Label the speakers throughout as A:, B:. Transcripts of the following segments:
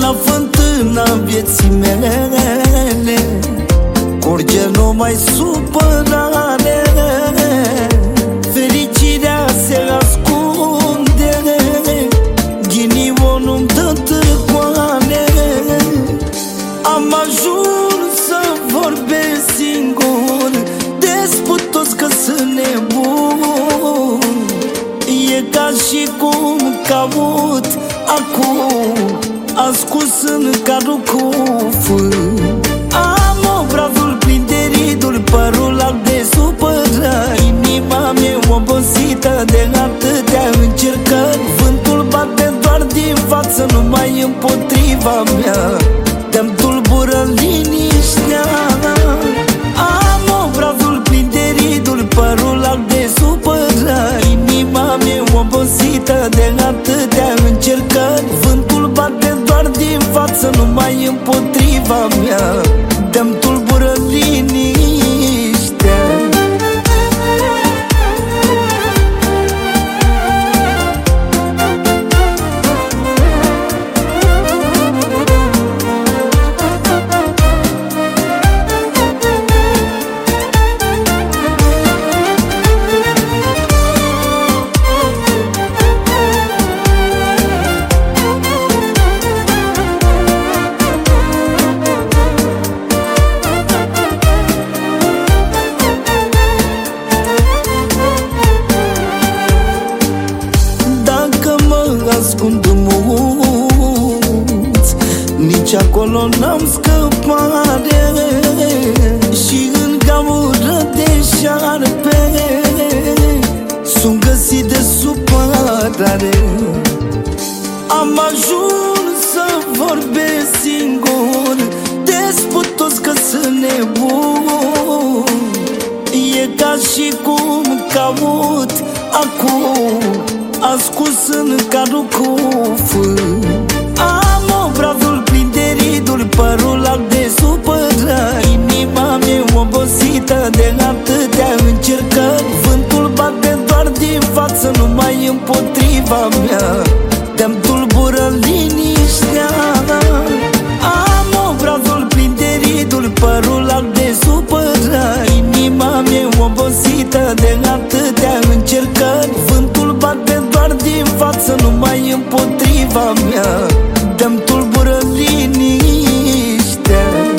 A: la fântâna vieții mele, curge numai supărare. Fericirea se ascunde, ghinionul-mi dă târcoane. Am ajuns să vorbesc singur, desput toți că sunt nebun. E ca și cum caut acum ascuns în cadrul cufânt. Am obrazul plin de riduri, părul alb de supărări, inima mea obosită de atâtea încercări. Vântul bate doar din față, numai împotriva mea, te-mi tulbură liniștea. Am obrazul plin de riduri, părul alb de supărări, inima mea obosită de atâtea încercări. Vântul bate doar din față, numai împotriva mea, te-mi tulbură liniștea. Ascund în munți, nici acolo n-am scăpare, și în gaură de șarpe sunt găsit de supărare. Am ajuns să vorbesc singur, desput toți că sunt nebun. E ca și cum caut acum ascuns în cadrul cufânt. Am obrazul plin de riduri, părul alb de supărări, inima mea obosită de atâtea încercări. Vântul bate doar din față, numai împotriva mea, te-mi tulbură liniștea. Am obrazul plin de riduri, părul alb de supărări, inima mea obosită de atâtea încercări. Vântul bate doar din față, numai împotriva mea, te-mi tulbură liniștea.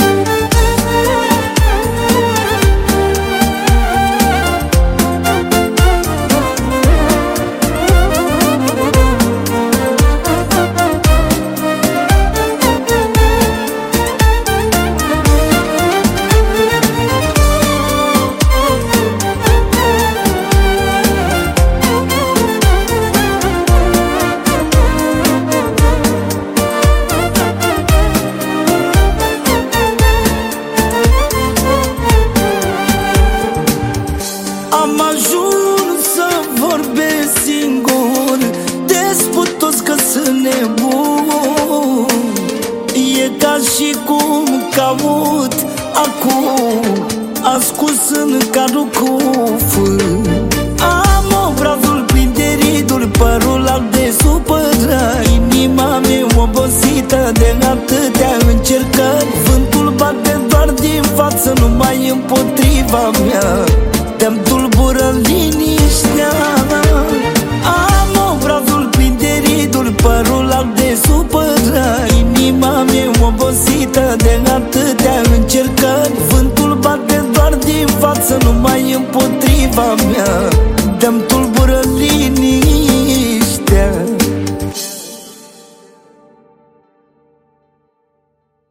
A: Am ajuns să vorbesc singur, desput toți că sunt nebun. E ca și cum caut acum ascuns în cadrul cufânt. Am obrazul plin de riduri, părul alb de supărări, inima mea obosită de atâtea încercări. Vântul bate doar din față, numai împotriva mea, te-mi tulbură liniștea. Am obrazul plin de riduri, părul alb de supărări, inima mea obosită de atâtea încercări. Vântul bate doar din față, numai împotriva mea, te-mi tulbură